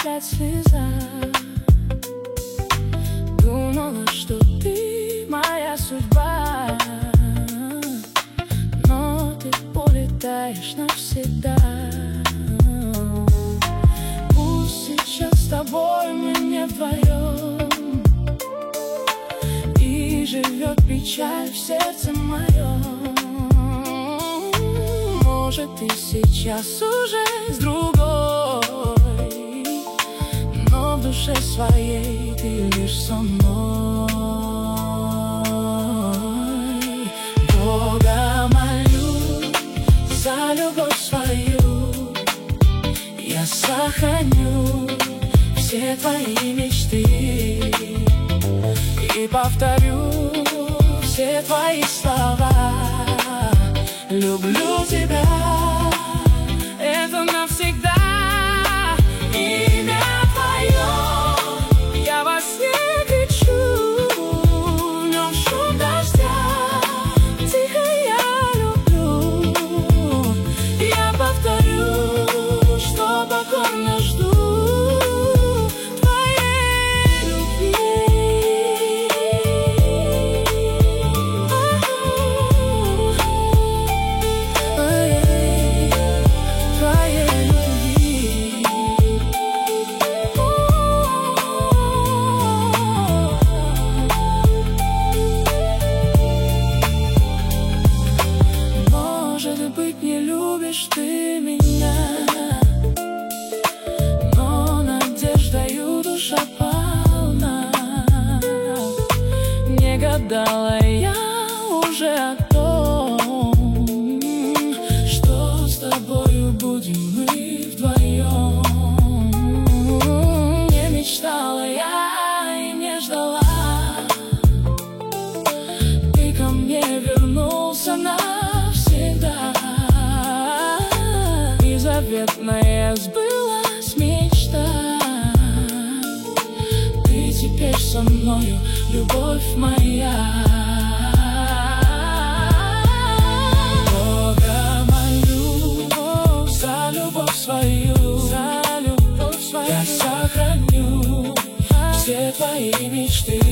опять слеза. Думала, что ты моя судьба, но ты улетаешь навсегда. Пусть сейчас с тобой мы не вдвоем, и живет печаль в сердце моем. Может, ты сейчас уже с другой, но в душе своей ты лишь со мной. Бога молю за любовь свою, я сохраню все твои мечты и повторю все твои слова. Люблю тебя, это навсегда. Имя твое, я во сне кричу, в нем шум дождя, тихо я люблю. Я повторю, что покорно жду твоей любви. Твоей любви. Может быть, не любишь ты меня, но надеждою душа полна. Не гадала я уже о том, что с тобою будем мы вдвоем. Не мечтала я и не ждала, ты ко мне вернулся навсегда. И заветная сбылась мечта, ты теперь со мною, любовь моя. Бога молю за любовь свою, я сохраню все твои мечты